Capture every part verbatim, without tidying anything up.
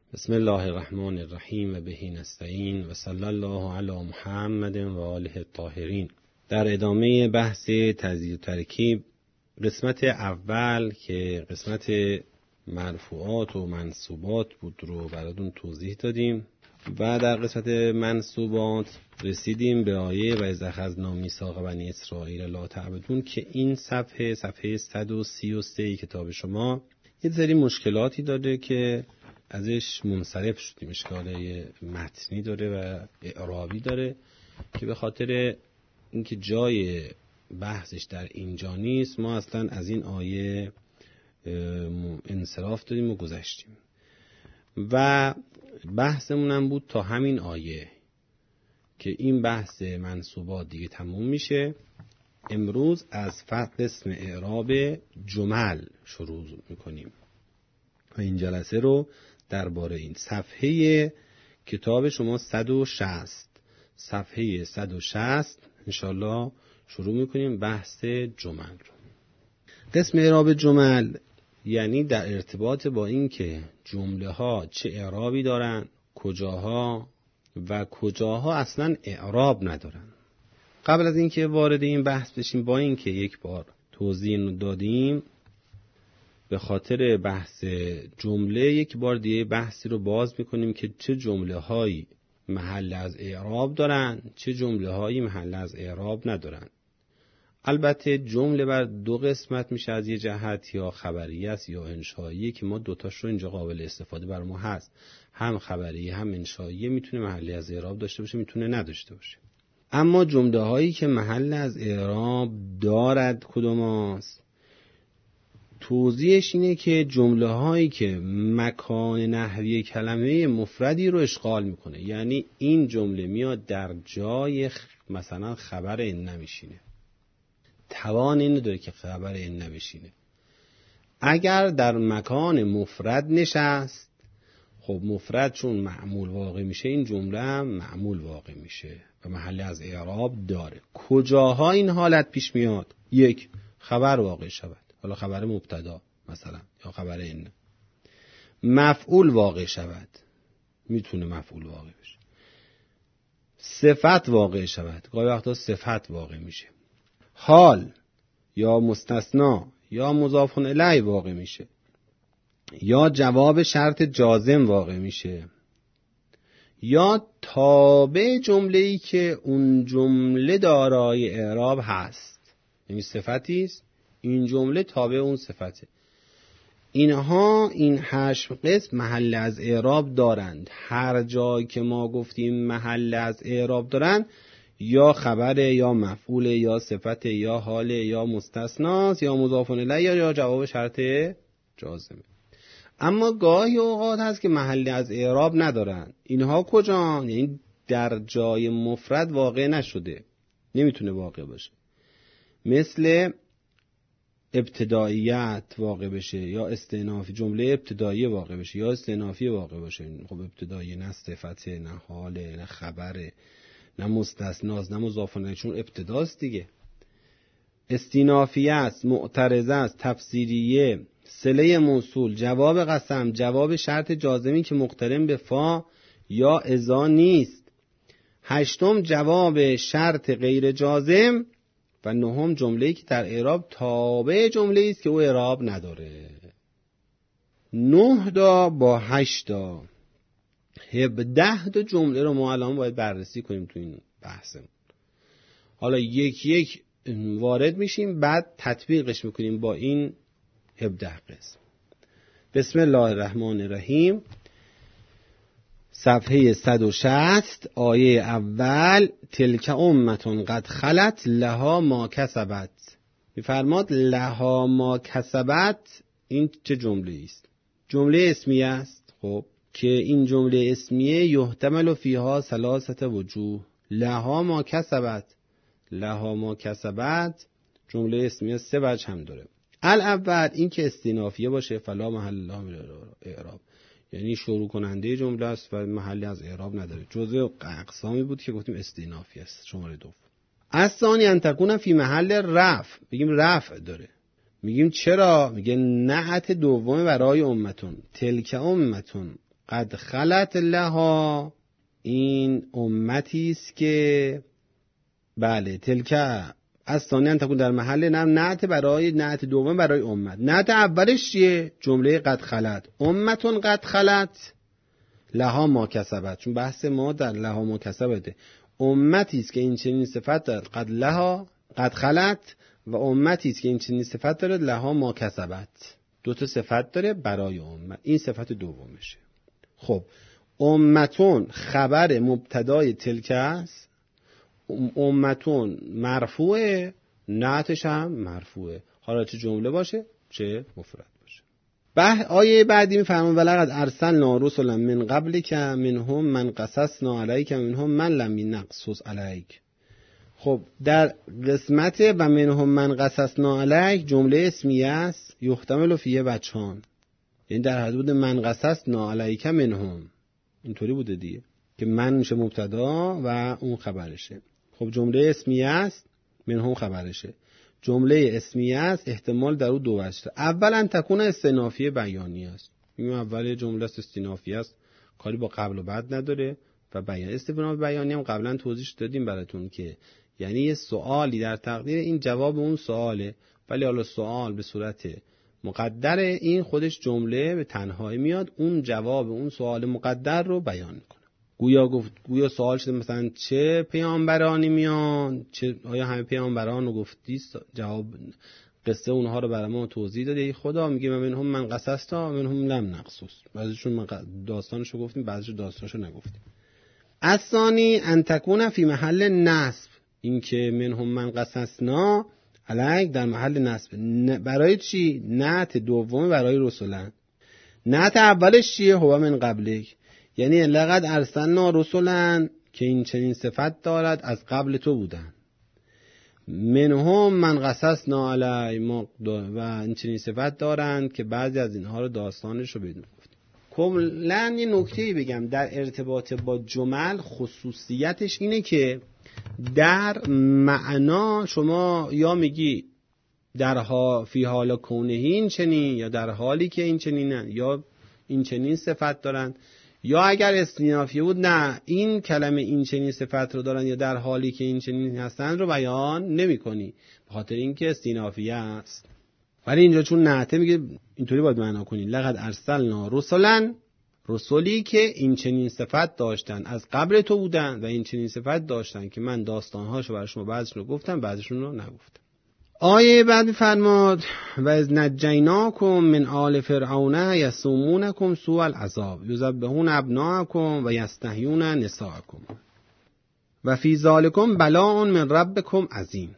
بسم الله الرحمن الرحیم و بهی نستعین و صلی الله علی محمد و آله الطاهرین. در ادامه بحث تجزیه و ترکیب، قسمت اول که قسمت مرفوعات و منصوبات بود رو براتون توضیح دادیم و در قسمت منصوبات رسیدیم به آیه و اذ اخذنا میثاق بنی اسرائیل لا تعبدون که این صفحه صفحه صد و سی و سه کتاب شما یه سری مشکلاتی داره که ازش منصرف شدیم. اشکال متنی داره و اعرابی داره که به خاطر اینکه جای بحثش در اینجا نیست ما اصلا از این آیه انصراف دادیم و گذشتیم و بحثمون هم بود تا همین آیه که این بحث منصوبات دیگه تموم میشه. امروز از قسم اعراب جمل شروع میکنیم و این جلسه رو درباره این صفحه کتاب شما صد و شصت صفحه صد و شصت انشالله شروع میکنیم بحث جمل رو. قسم اعراب جمل یعنی در ارتباط با این که جمله ها چه اعرابی دارن، کجاها و کجاها اصلا اعراب ندارن. قبل از اینکه وارد این بحث بشیم، با اینکه یک بار توضیح دادیم به خاطر بحث جمله یک بار دیگه بحثی رو باز میکنیم که چه جمله هایی محل از اعراب دارن، چه جمله هایی محل از اعراب ندارن. البته جمله بر دو قسمت میشه از یه جهت، یا خبریه است یا انشائیه که ما دوتاش رو اینجا قابل استفاده بر ما هست. هم خبریه هم انشائیه میتونه محلی از اعراب داشته باشه، میتونه نداشته باشه. اما جمله هایی که محل از اعراب دارد کدوم است؟ توضیحش اینه که جمله هایی که مکان نحوی کلمه مفردی رو اشغال میکنه، یعنی این جمله میاد در جای مثلا خبر ان نمیشینه، توان اینو داره که خبر ان نمیشینه. اگر در مکان مفرد نشست، خب مفرد چون معمول واقع میشه این جمله هم معمول واقع میشه و محل از اعراب داره. کجاها این حالت پیش میاد؟ یک، خبر واقع شود، حالا خبر مبتدا مثلا یا خبر ان. مفعول واقع شود، میتونه مفعول واقع بشه. صفت واقع شود، گاهی وقتا صفت واقع میشه. حال یا مستثنا یا مضاف الیه واقع میشه، یا جواب شرط جازم واقع میشه، یا تابع جمله‌ای که اون جمله دارای اعراب هست، یعنی صفتی است این جمله تابع اون صفته. اینها این هشت قسم محل از اعراب دارند. هر جایی که ما گفتیم محل از اعراب دارند، یا خبره یا مفعول یا صفت یا حال یا مستثناست یا مضاف الیه یا, یا جواب شرط جازمه. اما گاهی اوقات هست که محل از اعراب ندارن. اینها کجا؟ یعنی در جای مفرد واقع نشده، نمیتونه واقع باشه. مثل ابتداییت واقع بشه یا استئنافی، جمله ابتدایی واقع بشه یا استئنافی واقع باشه. خب ابتدایی نه صفت نه حال نه خبره نه مستثناست نه مضاف الیه، چون ابتداست دیگه. استینافیه است، معترضه است، تفسیریه، صله موصول، جواب قسم، جواب شرط جازمی که مقترن به فا یا اذا نیست. هشتم جواب شرط غیر جازم و نهم جمله‌ای که در اعراب تابع جمله‌ای است که او اعراب نداره. نه تا با هشت تا هفده تا جمله رو ما الان باید بررسی کنیم تو این بحثمون. حالا یک یک وارد میشیم، بعد تطبیقش میکنیم با این هفده قسم. بسم الله الرحمن الرحیم. صفحه صد و شصت آیه اول. تلک امتون قد خلت لها ما کسبت. میفرماد لها ما کسبت. این چه جمله است؟ جمله اسمیه است. خب که این جمله اسمیه یحتمل فیها ثلاثه وجوه. لها ما کسبت، لها ما کسبت جمله اسمیه سه وجه هم داره. الاول این که استینافیه باشه، فلا محل له من الاعراب، یعنی شروع کننده جمله است و محلی از اعراب نداره. جزء اقسامی بود که گفتیم استینافی است. شماره دوم. از ثانی ان تکون فی محل رفع، بگیم رفع داره. میگیم چرا؟ میگه نعت دوم برای امتون. تلک امتون قد خلت لها، این امتی است که بله تلکه از ثانیاً تکون در محل نعت نعت برای نعت دوم برای امت. نعت اولش چیه؟ جمله قد خلت، امتون قد خلت لها ما کسبت، چون بحث ما در لها ما کسبته. امتی است که این چنین صفت دارد، قد لها قد خلت، و امتی است که این چنین صفت دارد لها ما کسبت. دو تا صفت داره برای امت، این صفت دومشه. خب امتون خبر مبتدای تلک است، امتون مرفوعه، نعتش هم مرفوعه، حالا چه جمله باشه چه مفرد باشه. به آیه بعدی میفرمون ولقد ارسلنا رسلا من قبلک منهم من قصصنا علیک منهم من لم نقصص علیک. خب در قسمت و منهم من قصصنا علیک جمله اسمیه است، یحتمل فیه وجهان، یعنی در حدود من قصصنا علیک منهم، اینطوری بوده دیگه که من میشه مبتدا و اون خبرشه. خب جمله اسمیه است، منهم خبرشه. جمله اسمیه است، احتمال در او دو وجه. اولا تکون استئنافیه بیانی است، این اول جمله است استئنافیه است، کاری با قبل و بعد نداره و بیان. استئناف بیانی هم قبلا توضیح دادیم براتون که یعنی یه سوالی در تقدیر، این جواب اون سواله، ولی حالا سوال به صورت مقدره، این خودش جمله به تنهایی میاد، اون جواب اون سوال مقدر رو بیان میکنه. گویا گفت گویا سوال شده مثلا چه پیامبرانی میان، چه آیا همه پیامبران رو گفتی؟ جواب قصه اونها رو برای ما توضیح داده. خدا میگه منهم من قصصنا منهم لم نقصص، بعضیشون داستانشو گفتیم بعضیشون داستانشو نگفتیم. الثانی ان تکون فی محل نصب، این که منهم من قصصنا علیک در محل نصب. برای چی؟ نعت دوم برای رسولن. نعت اولش چیه؟ هو من قبلک، یعنی لقد ارسلنا رسولن که این چنین صفت دارد از قبل تو بودن. منهم من قصصنا علی ما، و این چنین صفت دارند که بعضی از اینها رو داستانش رو بدون گفتیم. کلاً یه نکته‌ای بگم در ارتباط با جمل، خصوصیتش اینه که در معنا شما یا میگی در ها فی حال کونه این چنین، یا در حالی که این چنینن، یا این چنین صفت دارن، یا اگر استئنافی بود نه این کلمه این چنین صفت رو دارن یا در حالی که این چنین هستن رو بیان نمی کنی، به خاطر اینکه استئنافی است. ولی اینجا چون نعته میگه اینطوری باید معنا کنی لقد ارسلنا رسلا، رسولی که این چنین صفت داشتن از قبل تو بودن و این چنین صفت داشتن که من داستانهاشو برای شما بعضیشون رو گفتم بعضیشون رو نگفتم. آیه بعد فرماد و از نجیناکم من آل فرعون یسومونکم سوء العذاب یذبحون ابناءکم و یستحیون نساءکم و فی ذالکم بلاء من ربکم عظیم.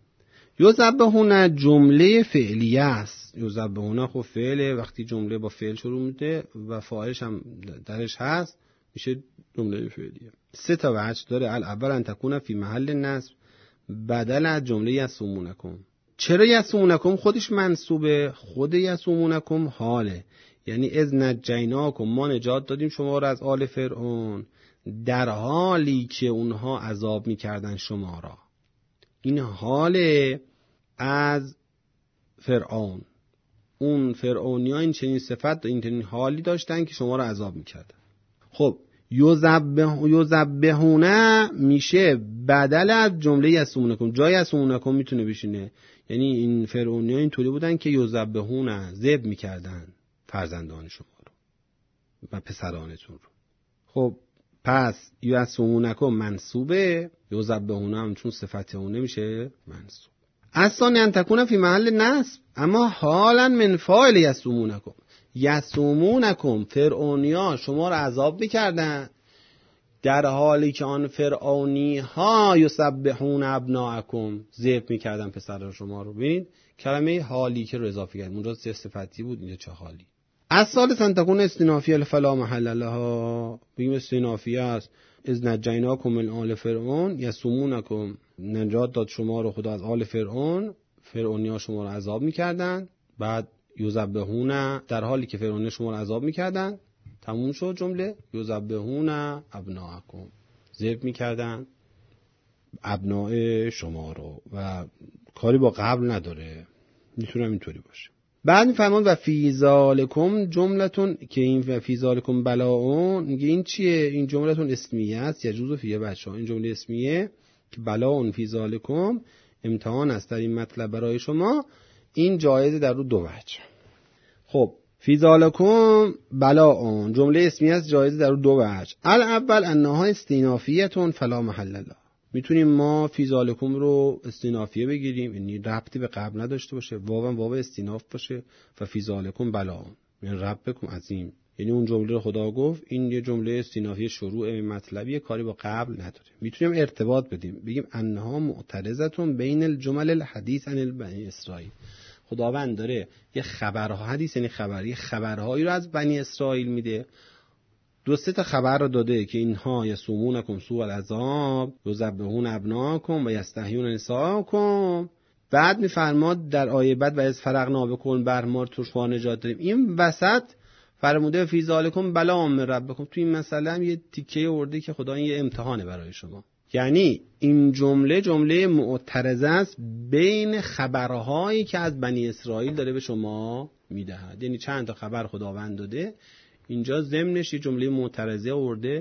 یذبحون جمله فعلیه است، یذبحون خب فعله، وقتی جمله با فعل شروع میشه و فاعلش هم درش هست میشه جمله فعلیه. سه تا وجه داره. الاول ان تکون فی محل نصب بدل از جمله یسومونکم. چرا یسومونکم خودش منصوبه؟ خود یسومونکم حاله، یعنی از نجیناکم ما نجات دادیم شما را از آل فرعون در حالی که اونها عذاب میکردن شما را. این حاله از فرعون، اون فرعونی ها این چنین صفت این چنین حالی داشتن که شما را عذاب میکردن. خب یذبح یذبحونه میشه بدل از جمله یسومونکم، جای یسومونکم میتونه بشینه، یعنی این فرعونی ها اینطوری بودن که یذبحونه ذبح میکردن فرزندان شما رو و پسرانتون رو. خب پس یسومونکم منصوبه، یذبحونه هم چون صفت اونه میشه منصوب. اصلا ان تکون فی محل نصب، اما حالا من فاعل یسومونکم. یسومونکم فرعونیا شما را عذاب میکردن در حالی که آن فرعونی ها یسبحون ابناءکم ذبح میکردن پسران شما رو. ببینید کلمه حالی که رو اضافه کردیم، اونجا چه صفتی بود اینجا چه حالی. الثالث ان تکون استئنافیه فلا محل لها، بگیم استئنافیه است. از نجیناکم من آل فرعون یسومونکم، نجات داد شما رو خدا از آل فرعون، فرعونیا شما رو عذاب میکردن، بعد یذبحون در حالی که فرعون شما رو عذاب میکردن، تموم شد جمله. یذبحون ابناءکم ذبح میکردن ابناء شما رو و کاری با قبل نداره، میتونم اینطوری باشه. بعد میفرمان و فی ذالکم جملتون، که این فی ذالکم بلاء، میگه این چیه؟ این جملتون اسمیه است، یجوز فیه بچه‌ها، این جمله اسمیه که بلاء فی ذالکم امتحان است در این مطلب برای شما، این جایزه در رو دو وجه. خب فی ذالکم بلاء جمله اسمیه است، جایزه در رو دو وجه. الاول انها استینافیه فلا محل له، میتونیم ما فی ذالکم رو استینافیه بگیریم، یعنی ربطی به قبل نداشته باشه، واو واو استیناف باشه و فی ذالکم بلاء یعنی ربکم عظیم، یعنی اون جمله رو خدا گفت، این یه جمله استینافیه شروع مطلبی، کاری با قبل نداره. میتونیم ارتباط بدیم بگیم انها معترضتون بین الجمل الحدیث عن بنی اسرائیل، خداوند داره یه خبرها، حدیث یعنی خبر، یه خبرهایی رو از بنی اسرائیل میده، دو سه تا خبر رو داده که اینها یسومونکم سوء العذاب یذبحون ابناءکم و یستحیون نساءکم. بعد میفرماد در آیه بعد و از فرقنا بکن بر ما توشوا نجات داریم، این وسط فرموده فی ذالکم بلاء من ربکم، تو این مسئله هم یه تیکه ورده که خدا این یه امتحانه برای شما. یعنی این جمله جمله معترضه است بین خبرهایی که از بنی اسرائیل داره به شما میدهد، یعنی چند تا خبر خداوند داده، اینجا ضمنش یه جمله معترضه آورده.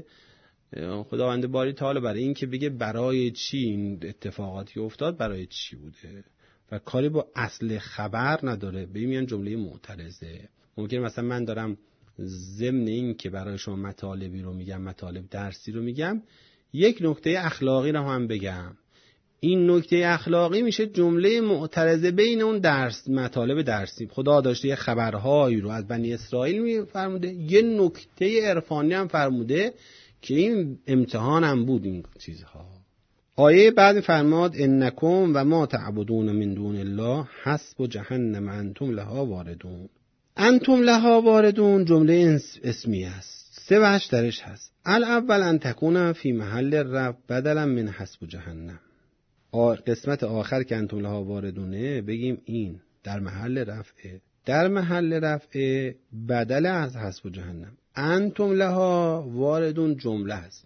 خداوند باری تعالی برای این که بگه برای چی این اتفاقاتی افتاد، برای چی بوده و کاری با اصل خبر نداره، به این میان جمله معترضه. ممکنه مثلا من دارم ضمن این که برای شما مطالبی رو میگم، مطالب درسی رو میگم، یک نکته اخلاقی رو هم بگم، این نکته اخلاقی میشه جمله معترضه بین اون درس مطالب درسی. خدا داشته یه خبرهایی رو از بنی اسرائیل میفرموده، یه نکته عرفانی هم فرموده که این امتحان هم بود این چیزها. آیه بعد فرماد انکم و ما تعبدون من دون الله حسب جهنم انتم لها واردون. انتم لها واردون جمله اسمی است، سه وجه درش هست. الاول ان تکون فی محل رفع بدلا من حسب جهنم، قسمت آخر که انتم لها واردونه بگیم این در محل رفعه، در محل رفعه بدل از حسب جهنم. انتم لها واردون جمله است،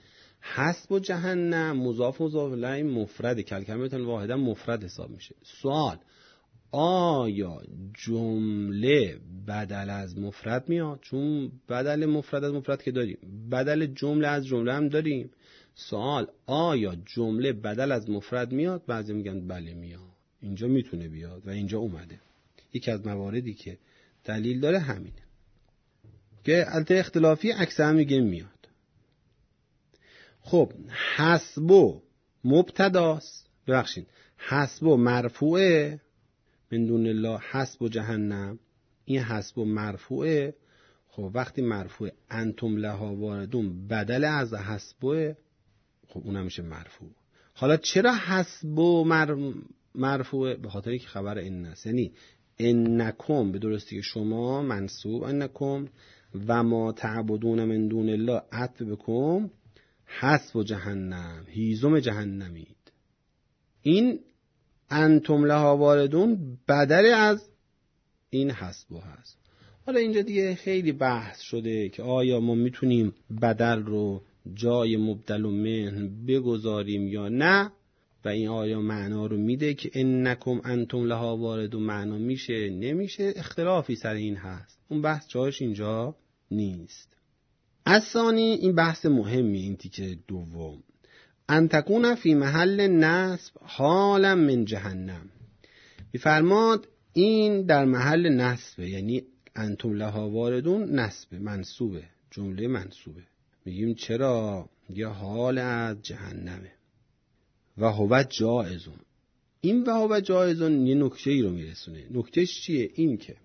حسب جهنم مضاف مضاف الیه مفرد، کلمه واحده مفرد حساب میشه. سوال آیا جمله بدل از مفرد میاد؟ چون بدل مفرد از مفرد که داریم، بدل جمله از جمله هم داریم. سوال آیا جمله بدل از مفرد میاد؟ بعضی میگن بله میاد، اینجا میتونه بیاد و اینجا اومده. یکی از مواردی که دلیل داره همینه که البته اختلافی اکثر میگه میاد. خب حسب مبتداست، ببخشید حسب مرفوعه من دون الله حسب جهنم، این حسب مرفوعه. خب وقتی مرفوعه انتم لها واردون بدل از حسبه، خب اونم میشه مرفوع. حالا چرا حسب مر... مرفوعه؟ به خاطر اینکه خبر ان است، یعنی انکم به درستی که شما منصوب انکم و ما تعبدون من دون الله عطف بکم حسب جهنم هیزم جهنمید. این انتم لها واردون بدل از این حسب هست. حالا اینجا دیگه خیلی بحث شده که آیا ما میتونیم بدل رو جای مبدل و من بگذاریم یا نه، و این آیا معنا رو میده که انکم انتم لها واردون معنا میشه نمیشه، اختلافی سر این هست، اون بحث جایش اینجا نیست. الثانی این بحث مهمی، این تیکه دوم، ان تکون فی محل نصب حالا من جهنم. میفرماد این در محل نصبه، یعنی انتم لها واردون نصب منصوبه، جمله منصوبه. میگیم چرا؟ یه حال از جهنمه. و هو جائزون، این و هو جائزون یه نکته ای رو میرسونه. نکتهش چیه؟ این که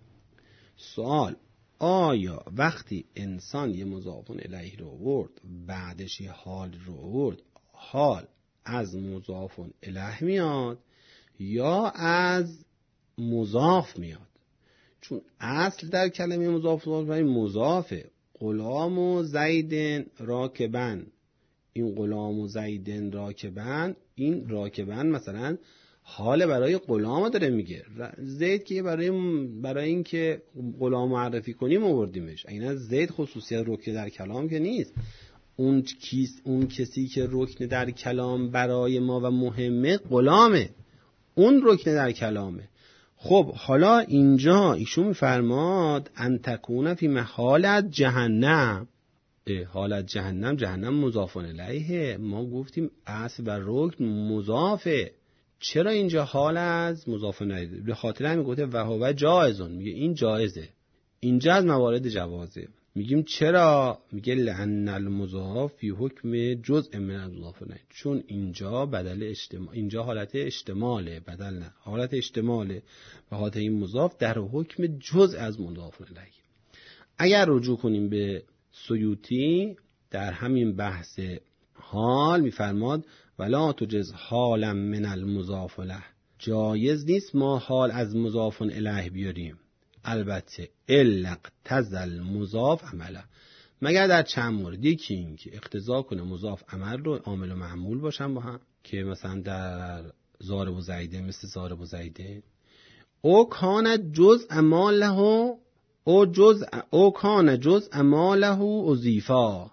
سوال آیا وقتی انسان یه مضاف الیه رو آورد بعدش یه حال رو آورد، حال از مضاف الیه میاد یا از مضاف میاد؟ چون اصل در کلمه مضاف الیه مضافه. غلام و زیدن راکبن، این غلام و زیدن راکبن، این راکبن مثلا حال برای غلام داره میگه، زید که برای برای این که غلام معرفی کنیم آوردیمش، اینا زید خصوصیت رکن در کلام که نیست. اون کیس اون کسی که رکن در کلام برای ما و مهمه غلامه، اون رکن در کلامه. خب حالا اینجا ایشون میفرماد ان تکون فی محالت جهنم. حالت جهنم، جهنم مضاف الیه، ما گفتیم اصل و رکن مضافه. چرا اینجا حال از مضاف الیه؟ به خاطر همین گفته و هو جایزون، میگه این جایزه، اینجا از موارد جوازه. میگیم چرا؟ میگه لأن المضاف فی حکم جزء من المضاف الیه، چون اینجا بدل اشتمال، اینجا حالت اشتماله، بدل نه، حالت اشتماله، به خاطر این مضاف در حکم جزء از مضاف الیه. اگر رجوع کنیم به سیوطی در همین بحث حال میفرماد ولا تجز حالا من المضاف الیه، جایز نیست ما حال از مضاف الیه بیاریم، البته الا اقتضى مضاف عمله، مگر در چند مورد. یکی این که اقتضا کنه مضاف عمل رو عامل و معمول باشن با هم، که مثلا در ضارب و زیده مثل ضارب و زیده، او کان جزء ما له او جزء او کان جزء ما له اضیفا،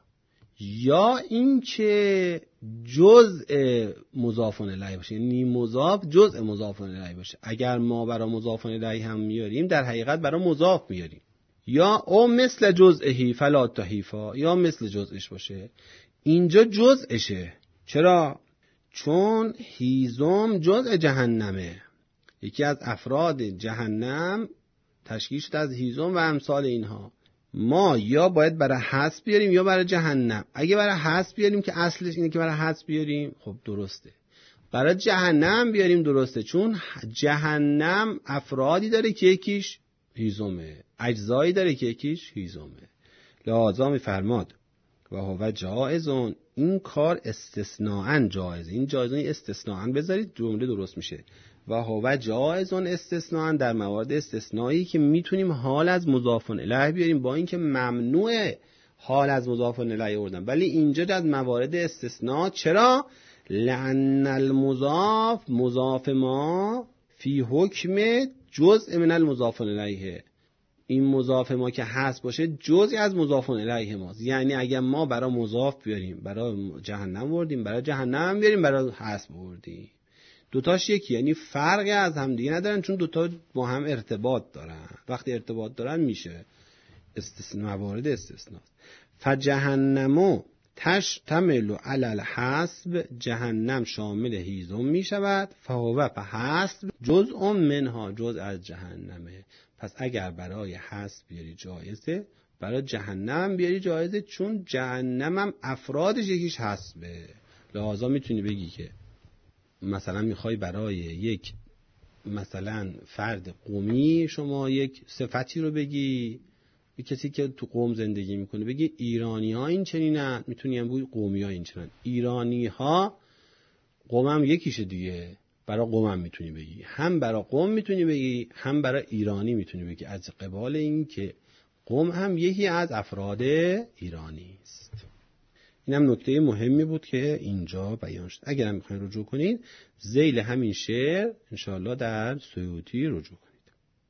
یا این که جزء مضاف الیه باشه، یعنی مضاف جزء مضاف الیه باشه. اگر ما برای مضاف الیه هم میاریم در حقیقت برای مضاف میاریم. یا او مثل جزئی فلا تحیفا، یا مثل جزءش باشه، اینجا جزءشه. چرا؟ چون هیزم جزء جهنمه، یکی از افراد جهنم تشکیل شده از هیزم و امثال اینها. ما یا باید برای حذف بیاریم یا برای جهنم. اگه برای حذف بیاریم که اصلش اینه که برای حذف بیاریم، خب درسته. برای جهنم بیاریم درسته، چون جهنم افرادی داره که یکیش هیزمه، اجزایی داره که یکیش هیزمه. لذا میفرماد و هو جائزون، این کار استثناءً جایزه. این جایزه استثناءً بذارید جمله درست میشه. و هو جائزون استثناءً، در موارد استثنایی که میتونیم حال از مضاف الیه بیاریم، با اینکه ممنوع حال از مضاف الیه آوردن، ولی اینجا در موارد استثناء. چرا؟ لأن المضاف مضاف ما فی حکم جزء من المضاف الیه، این مضاف ما که هست باشه جزئی از مضاف الیه ماست. یعنی اگر ما برای مضاف بیاریم برای جهنم بردیم، برای جهنم بیاریم برای حذف بردیم، دوتاش یکی، یعنی فرقی از هم دیگه ندارن، چون دوتا با هم ارتباط دارن. وقتی ارتباط دارن میشه استثناء، موارد استثناء. فجهنمو تشتمل علی الحسب، جهنم شامل هیزم می شود. فهو فحسب جزء منها، جزء از جهنمه. پس اگر برای حسب بیاری جایزه، برای جهنم بیاری جایزه، چون جهنم هم افرادش یکیش حسبه. لذا میتونی بگی که مثلا میخوای برای یک مثلا فرد قومی شما یک صفتی رو بگی، یک کسی که تو قوم زندگی میکنه، بگی ایرانی ها این چنینن، میتونی هم بگی قومی ها این چنینن. ایرانی ها قوم هم یکیشه دیگه، برای قوم هم میتونی بگی، هم برای قوم میتونی بگی، هم برای ایرانی میتونی بگی، از قبال این که قوم هم یکی از افراد ایرانی است. این هم نکته مهمی بود که اینجا بیان شد. اگر هم میخواین رجوع کنید ذیل همین شعر انشاءالله در سیوطی رجوع کنید.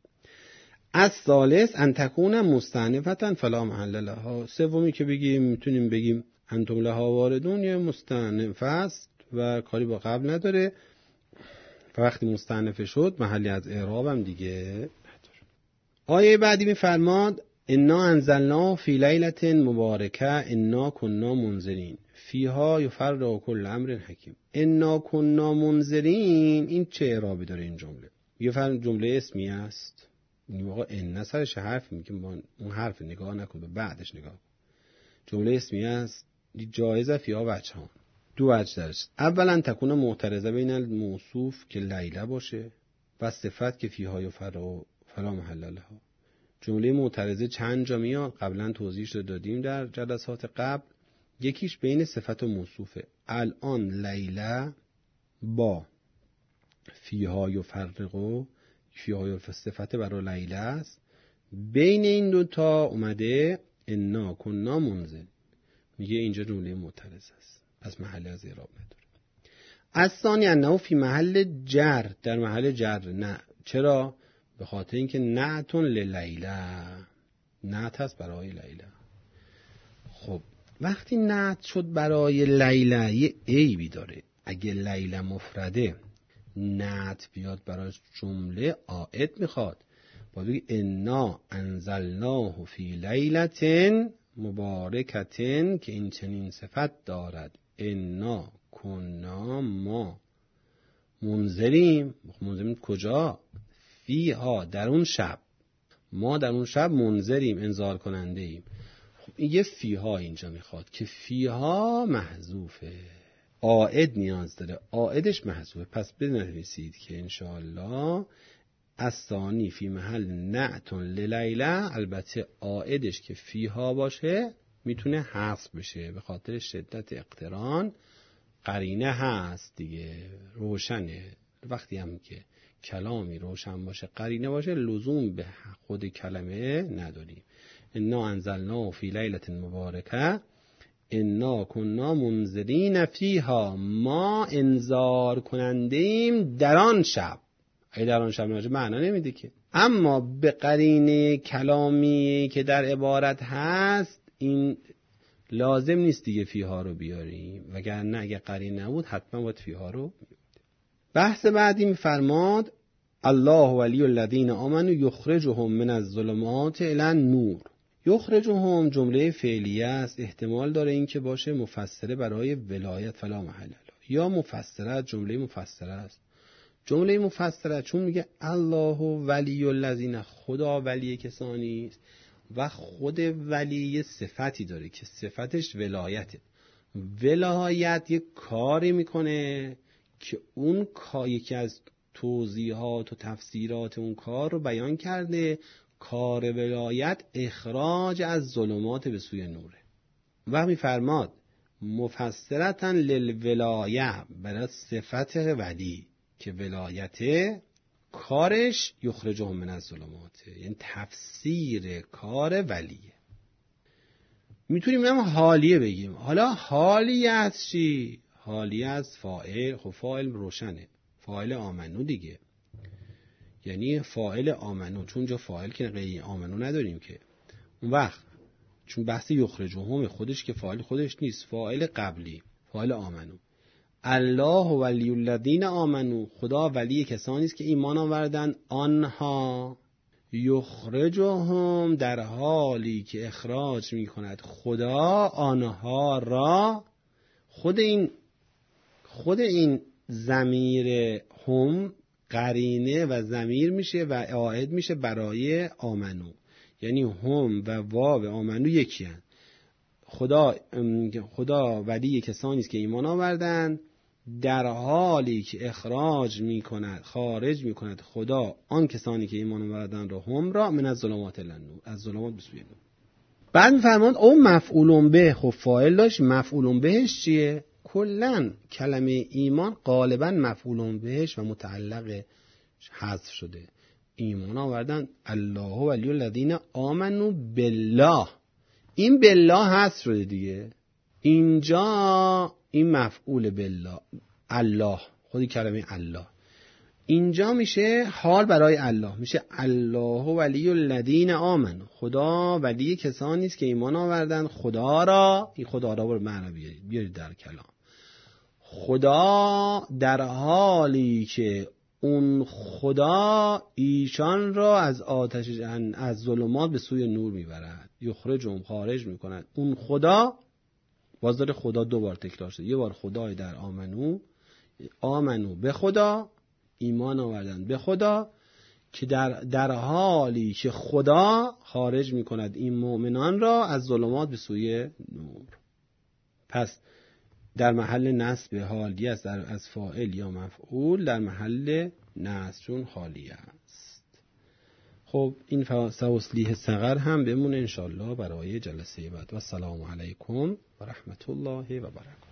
از ثالث ان تکون مستأنفة فلا محل لها، سومی که بگیم میتونیم بگیم انتم لها واردون، یا مستأنف است و کاری با قبل نداره، وقتی مستأنف شد محلی از اعراب هم دیگه نداره. آیه بعدی میفرماد انا انزلنا فی لیلة مبارکه انا کنا منذرین فیها یفرق کل امر حکیم. انا کنا منذرین، این چه اعرابی داره این جمله؟ یه فرم جمله اسمی است، این موقع ان سرش حرف میگه، اون حرف نگاه نکن، به بعدش نگاه کن. جمله اسمی است، جایزه فیها وجهان، دو وجه درش. اولا تکون معترضه بین الموصوف که لیله باشه و صفت که فیها یفرق فلا محل لها. جمله معترضه چند جا میاد، قبلا توضیحش رو دادیم در جلسات قبل. یکیش بین صفت و موصوفه، الان لیله با فیها یفرق، فیها یفرق صفت برای لیله است، بین این دوتا اومده انا کنا منذرین، میگه اینجا جمله معترضه است، از محل از اعراب نداره. از ثانی انه فی محل جر، در محل جر. نه، چرا؟ به خاطر اینکه نعتون للیله، نعت هست برای لیله. خب وقتی نعت شد برای لیله یه عیبی داره. اگه لیله مفرده نعت بیاد براش جمله عائد میخواد. باید بگی انا انزلناه فی لیلة مبارکة که این چنین صفت دارد. انا کنا ما منذریم. منذریم کجا؟ فیها در اون شب. ما در اون شب منذریم، انذار کننده ایم. خب این یه فیها اینجا میخواد که فیها محذوفه، عائد نیاز داره، عائدش محذوفه. پس بنویسید که انشاءالله الثانی فی محل نعت للیله، البته عائدش که فیها باشه میتونه حذف بشه به خاطر شدت اقتران. قرینه هست دیگه، روشنه. وقتی هم که کلامی روشن باشه قرینه باشه لزوم به خود کلمه نداریم. انا انزلناه فی لیلة مبارکه انا کنا منذرین فیها، ما انذار کنندیم در آن شب. اگه در آن شب نباشه معنا نمیده که. اما به قرینه کلامی که در عبارت هست این لازم نیست دیگه فیها رو بیاریم، وگرنه اگه قرینه نبود حتما باید فیها رو بیاریم. بحث بعدی میفرماد الله ولی الذین آمنوا یخرجهم من الظلمات الی النور. یخرجهم جمله فعلیه است، احتمال داره این که باشه مفسره برای ولایت فلا محل له، یا مفسره جمله مفسره است. جمله مفسره چون میگه الله ولی الذین، خدا ولی کسانی است و خود ولی صفتی داره که صفتش ولایته. ولایت یک کاری میکنه که اون کار، یکی از توضیحات و تفسیرات اون کار رو بیان کرده. کار ولایت اخراج از ظلمات به سوی نوره. و میفرماد مفسرتن للولایه، برای صفت ولی که ولایته کارش یخرجهم من الظلمات، یعنی تفسیر کار ولیه. میتونیم هم حالیه بگیم. حالا حالیه از چی؟ حالیه از فاعل. خب فاعل روشنه، فاعل آمنو دیگه، یعنی فاعل آمنو، چون جا فاعل که غیر آمنو نداریم که. اون وقت چون بحث یخرجهم خودش که فاعل خودش نیست، فاعل قبلی فاعل آمنو. الله ولی الذین آمنو، خدا ولی کسانی است که ایمان آوردن. آنها یخرجهم، در حالی که اخراج می کند خدا آنها را. خود این خود این ضمیر هم قرینه و ضمیر میشه و عائد میشه برای آمنو، یعنی هم و واو آمنو یکی هستند. خدا خدا ولی کسانی است که ایمان آوردند در حالی که اخراج میکند، خارج میکند خدا آن کسانی که ایمان آوردند را، هم را، من از ظلمات الی النور، از ظلمات به سوی نور. بعد میفرماند او مفعول به، خب فاعل داشت، مفعول بهش چیه؟ کلن کلمه ایمان غالبا مفعول بهش و متعلق حذف شده. ایمان آوردن الله ولی الذین آمنوا بالله، این بالله حذف شده دیگه. اینجا این مفعول بالله، الله، خودی کلمه الله اینجا میشه حال برای الله، میشه الله ولی الذین آمنوا، خدا ولی کسانی است که ایمان آوردن خدا را. این خدا را رو معنی بیارید بیارید در کلام. خدا در حالی که اون خدا ایشان را از آتش از ظلمات به سوی نور میبرد، یخرجهم خارج میکند. اون خدا، باز داره خدا دو بار تکرار شده، یه بار خدای در آمنو، آمنو به خدا، ایمان آوردن به خدا، که در در حالی که خدا خارج میکند این مؤمنان را از ظلمات به سوی نور. پس در محل نصب حالیه است، در از فاعل یا مفعول در محل نصب چون حالیه است. خب این توصیح صغر هم بمونه انشالله برای جلسه بعد. و السلام علیکم و رحمت الله و برکاته.